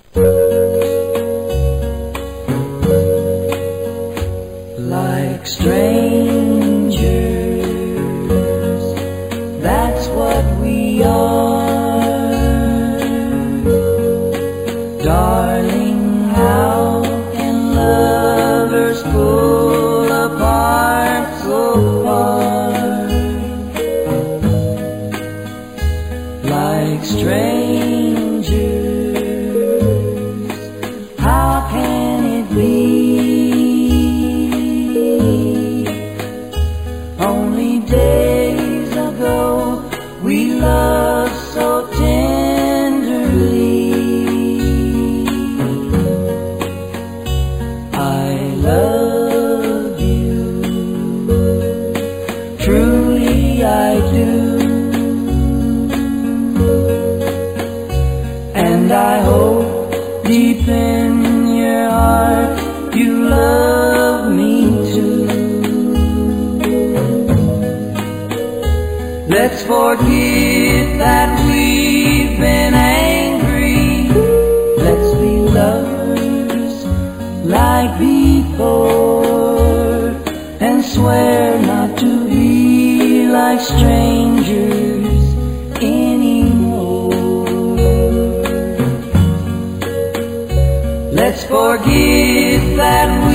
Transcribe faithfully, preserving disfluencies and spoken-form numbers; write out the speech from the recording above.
Like strangers, that's what we are. Darling, how can lovers pull apart so far? Like strangers, how can it be? Only days ago we loved so tenderly. I love you, truly I do, and I hope deep in your heart you love me too. Let's forget that we've been angry. Let's be lovers like before, and swear not to be like strangers anymore. Let's forget that